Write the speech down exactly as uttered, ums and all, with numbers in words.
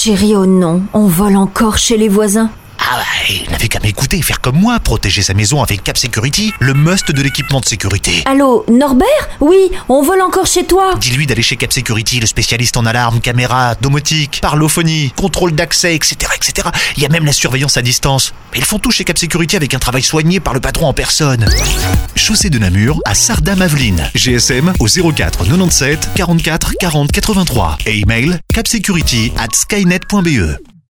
Chérie, oh non, on vole encore chez les voisins. Ah bah, il n'avait qu'à m'écouter et faire comme moi, protéger sa maison avec Cap Security, le must de l'équipement de sécurité. Allô, Norbert? Oui, on vole encore chez toi. Dis-lui d'aller chez Cap Security, le spécialiste en alarme, caméra, domotique, parlophonie, contrôle d'accès, et cetera, et cetera. Il y a même la surveillance à distance. Mais ils font tout chez Cap Security avec un travail soigné par le patron en personne. Chaussée de Namur à Sardat-Maveline. G S M au zéro quatre quatre-vingt-dix-sept quarante-quatre quarante quatre-vingt-trois et email capsecurity arobase skynet point b e.